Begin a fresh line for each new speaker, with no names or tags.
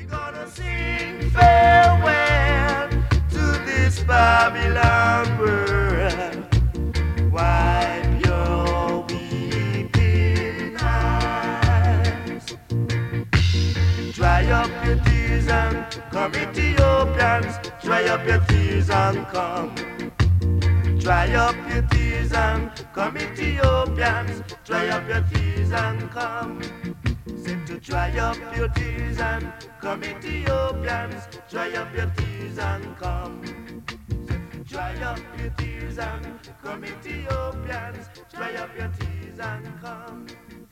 Gonna sing farewell to this Babylon world. Wipe your weeping eyes. Dry up your tears and come, Ethiopians. Dry up your tears and come. Dry up your tears and come, Ethiopians. Dry up your tears and come. Said to dry up your tears and come, Ethiopians. Dry up your tears and come. Said to dry up your tears and come, Ethiopians. Dry up your tears and come.